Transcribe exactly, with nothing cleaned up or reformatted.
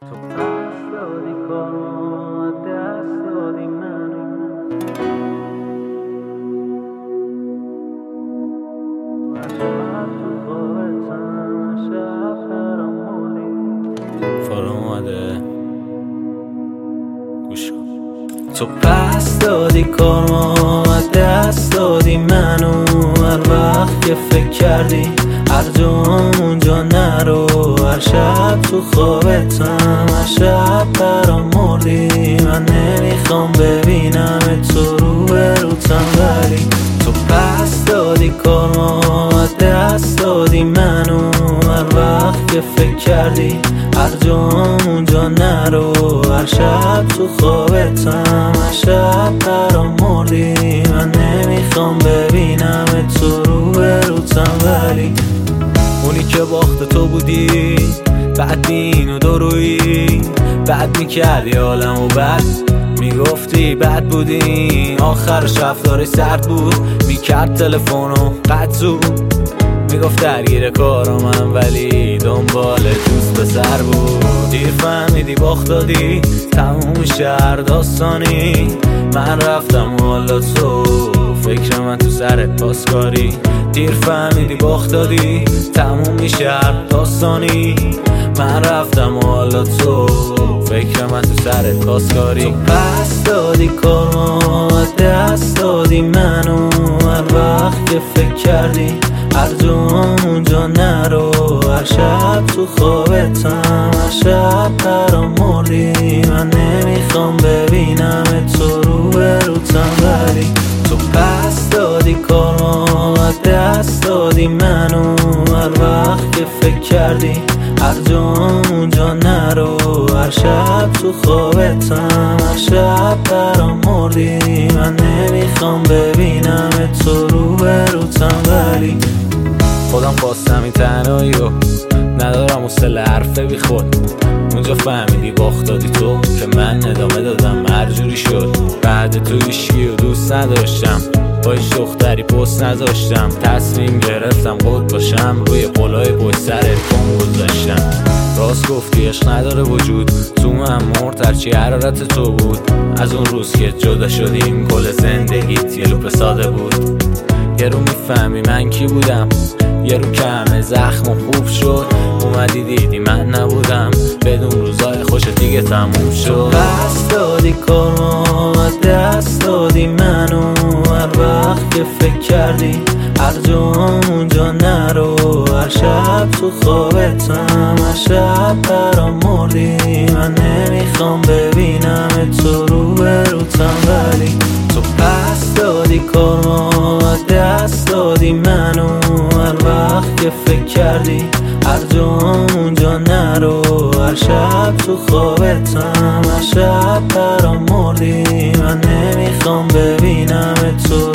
تو پس دادی کارو دست دادی منو فارم اومده گوش کن. تو پس دادی کارو دست دادی منو هر وقت که فکر کردی هر جا اونجا نرو هر شب تو خوابتم هر شب برام مردی من نمیخوام ببینم تو رو به روتم ولی تو پس دادی کارو دست دادی منو هر وقت که فکر کردی هر جا اونجا نرو هر شب تو خوابتم هر شب برام مردی من نمیخوام ببینم تو رو به روتم ولی اونی که باخت تو بودی بعد اینو درویی بعد میکردی عالم و بعد میگفتی بد بودی آخرش رفتاری سرد بود میکرد تلفنو قطع زود میگفت درگیر کارم ولی دنبال دوست پسر بود دیر فهمیدی باخت دادی تموم شهر داستانی من رفتم و حالا تو فکر من تو سرت پاسکاری دیر فهمیدی باخت دادی تموم شهر داستانی من رفتم و حالا تو فکر من تو سرت پاسکاری تو پس دادی کارو دست دادی منو هر وقت که فکر کردی هر جا اونجا نرو هر شب تو خوابتم هر شب برام مردی من نمیخوام ببینم تو رو به روتم ولی تو پس دادی کارو دست دادی منو هر وقت که فکر کردی هر جا اونجا نرو هر شب تو خوابتم هر شب برام مردی من نمیخوام ببینم تو رو به روتم ولی خودم خواستم این تنهایی رو ندارم حوصله حرف بی خود اونجا فهمیدی باخت دادی تو که من ادامه دادم مرجوری شد بعد تو هیچکی رو دوست نداشتم با هیچ دختری پست نذاشتم تصمیم گرفتم خود باشم روی قلای پشت سرت کن گذاشتم راست گفتی عشق نداره وجود تو من مرد هرچی حرارت تو بود از اون روز که جدا شدیم کل زندگیت یه لوپ ساده بود یه رو میفهمی من کی بودم یه رو که همه زخم و خوب شد اومدی دیدی من نبودم بدون روزای خوش دیگه تموم شد پس دادی کارو دست دادی منو هر وقت که فکر کردی هر جا اونجا نرو هر شب تو خوابتم هر شب برام مردی من نمیخوام ببینم تو رو به روتم ولی تو پس دادی کارو دست دادی منو هر وقت که فکر کردی هر جا اونجا نرو هر شب تو خوابتم هر شب برام مردی من نمیخوام ببینم تو